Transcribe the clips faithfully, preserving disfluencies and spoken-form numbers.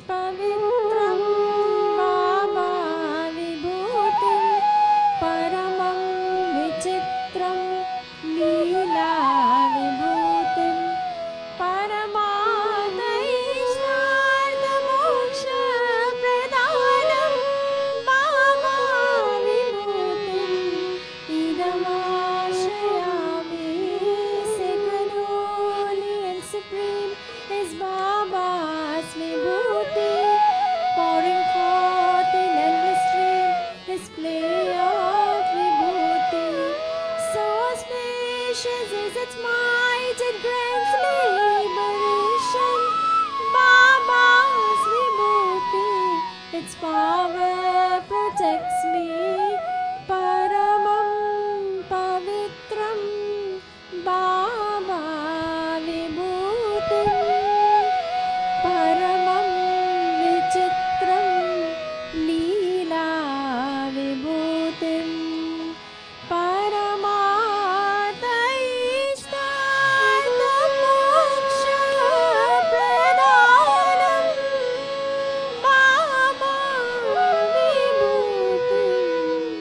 पवित्रं बाबा विभूतिं परमं विचित्रं लीला विभूतिं परमादैष्णार्थमोक्षप्रदानं बाबा विभूतिम् idamaश्रयामि. Sacred, holy and supreme is Baba's vibhuti, pouring forth in endless stream his play of vibhuti. So spacious is its might, it grants liberation. Baba's vibhuti, its power protects me. Paramam pavitram Baba vibhutim paramam vichitram leela vibhutim paramadhaishtarthamokshapradanam Baba vibhutim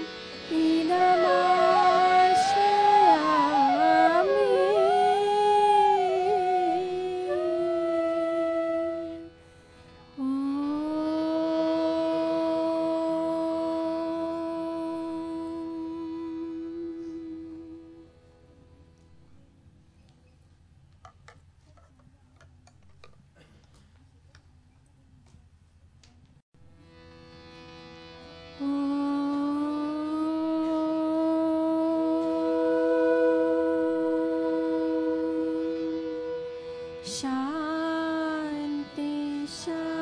Shanti Shanti